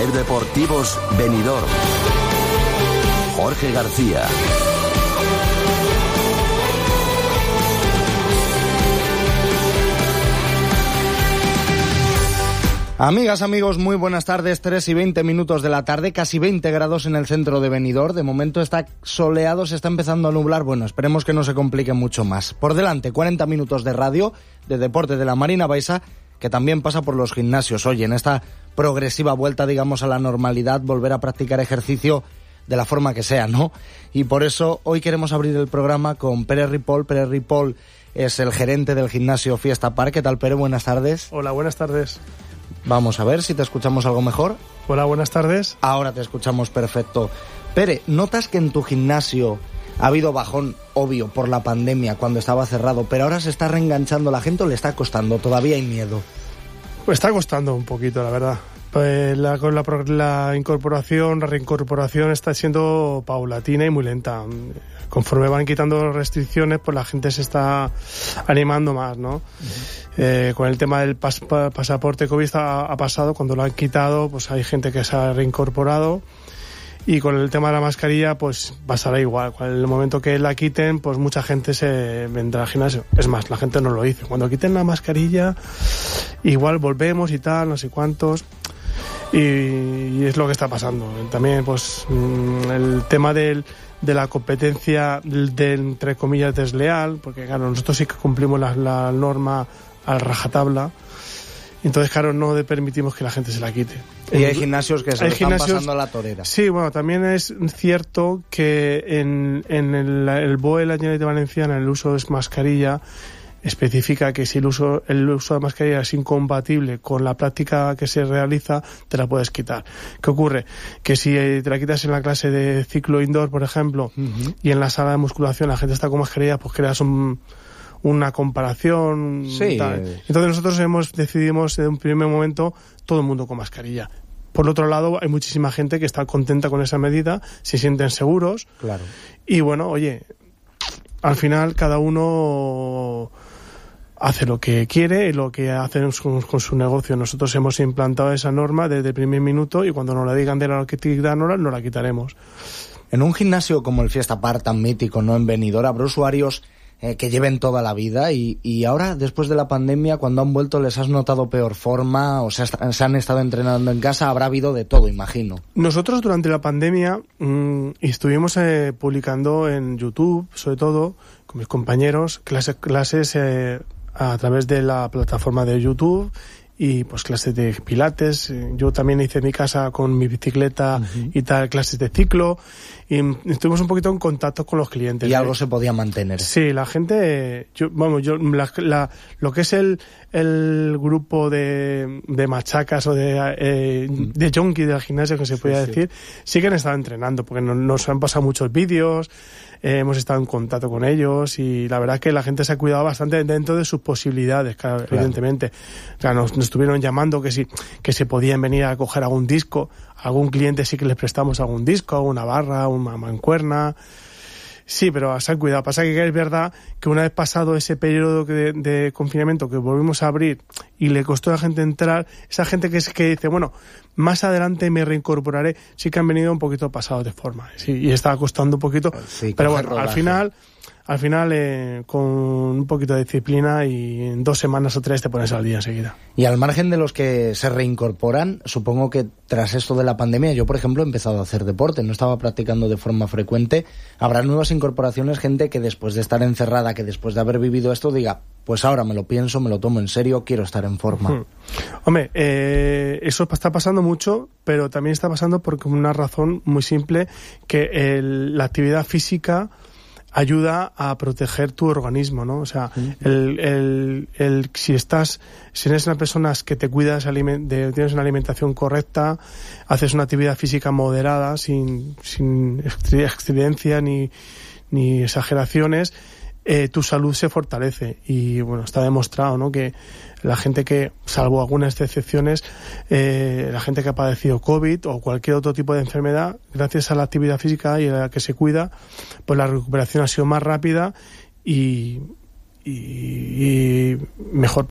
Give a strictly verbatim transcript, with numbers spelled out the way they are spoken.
Ser Deportivos Benidorm. Jorge García. Amigas, amigos, muy buenas tardes, tres y veinte minutos de la tarde, casi veinte grados en el centro de Benidorm. De momento está soleado, se está empezando a nublar. Bueno, esperemos que no se complique mucho más. Por delante, cuarenta minutos de radio, de deporte de la Marina Baixa, que también pasa por los gimnasios. Oye, en esta progresiva vuelta, digamos, a la normalidad, volver a practicar ejercicio de la forma que sea, ¿no? Y por eso hoy queremos abrir el programa con Pere Ripoll. Pere Ripoll es el gerente del gimnasio Fiesta Park. ¿Qué tal, Pere? Buenas tardes. Hola, buenas tardes. Vamos a ver si te escuchamos algo mejor. Hola, buenas tardes. Ahora te escuchamos perfecto. Pere, ¿notas que en tu gimnasio ha habido bajón, obvio, por la pandemia cuando estaba cerrado, pero ahora se está reenganchando la gente o le está costando? ¿Todavía hay miedo? Pues está costando un poquito, la verdad. Pues la, con la, la incorporación, la reincorporación está siendo paulatina y muy lenta. Conforme van quitando restricciones, pues la gente se está animando más, ¿no? Uh-huh. Eh, con el tema del pas, pa, pasaporte COVID ha, ha pasado, cuando lo han quitado, pues hay gente que se ha reincorporado. Y con el tema de la mascarilla, pues pasará igual. En el momento que la quiten, pues mucha gente se vendrá al gimnasio. Es más, la gente no lo dice. Cuando quiten la mascarilla, igual volvemos y tal, no sé cuántos. Y, y es lo que está pasando. También, pues, el tema del, de la competencia, de, entre comillas, desleal, porque, claro, nosotros sí que cumplimos la, la norma al rajatabla. Entonces, claro, no permitimos que la gente se la quite. Y hay gimnasios que se lo están pasando a la torera. Sí, bueno, también es cierto que en, en el, el B O E, la Generalitat Valenciana, el uso de mascarilla especifica que si el uso, el uso de mascarilla es incompatible con la práctica que se realiza, te la puedes quitar. ¿Qué ocurre? Que si te la quitas en la clase de ciclo indoor, por ejemplo, uh-huh. y en la sala de musculación la gente está con mascarilla, pues creas un... una comparación, sí. Tal. Entonces nosotros hemos decidimos en un primer momento todo el mundo con mascarilla. Por el otro lado, hay muchísima gente que está contenta con esa medida, se sienten seguros. Claro. Y bueno, oye, al final cada uno hace lo que quiere y lo que hace con, con su negocio. Nosotros hemos implantado esa norma desde el primer minuto y cuando nos la digan de la que no la quitaremos. En un gimnasio como el Fiesta Park, tan mítico, ¿no?, en Benidorm, habrá usuarios Eh, que lleven toda la vida y, y ahora, después de la pandemia, cuando han vuelto, ¿les has notado peor forma o se, ha, se han estado entrenando en casa? Habrá habido de todo, imagino. Nosotros durante la pandemia mmm, estuvimos eh, publicando en YouTube, sobre todo, con mis compañeros, clases, clases eh, a través de la plataforma de YouTube y pues clases de pilates. Yo también hice en mi casa con mi bicicleta uh-huh. y tal, clases de ciclo, y estuvimos un poquito en contacto con los clientes. Y algo se podía mantener. Sí, la gente, yo, vamos, yo, la, la, lo que es el, el grupo de, de machacas o de, eh, de junkie del gimnasio, que se sí, podía sí. decir, sí que han estado entrenando, porque nos, nos han pasado muchos vídeos, eh, hemos estado en contacto con ellos, y la verdad es que la gente se ha cuidado bastante dentro de sus posibilidades, claro, claro. evidentemente. Claro, nos, nos estuvieron llamando que si, que se podían venir a coger algún disco, algún cliente sí que les prestamos algún disco, una barra, una mancuerna. Sí, pero se han cuidado. Pasa que es verdad que una vez pasado ese periodo de, de confinamiento que volvimos a abrir y le costó a la gente entrar, esa gente que es que dice, bueno, más adelante me reincorporaré, sí que han venido un poquito pasados de forma. Sí, y está costando un poquito. Sí, pero bueno, rodaje. al final... Al final, eh, con un poquito de disciplina y en dos semanas o tres te pones al día enseguida. Y al margen de los que se reincorporan, supongo que tras esto de la pandemia, yo por ejemplo he empezado a hacer deporte, no estaba practicando de forma frecuente. Habrá nuevas incorporaciones, gente que después de estar encerrada, que después de haber vivido esto diga, pues ahora me lo pienso, me lo tomo en serio, quiero estar en forma. Hmm. Hombre, eh, eso está pasando mucho, pero también está pasando por una razón muy simple, que el, la actividad física ayuda a proteger tu organismo, ¿no? O sea, sí. el, el, el, si estás, si eres una persona que te cuidas, de, tienes una alimentación correcta, haces una actividad física moderada, sin, sin excelencia ni, ni exageraciones, eh, tu salud se fortalece. Y bueno, está demostrado, ¿no?, que la gente que, salvo algunas excepciones, eh, la gente que ha padecido COVID o cualquier otro tipo de enfermedad, gracias a la actividad física y a la que se cuida, pues la recuperación ha sido más rápida y, y, y mejor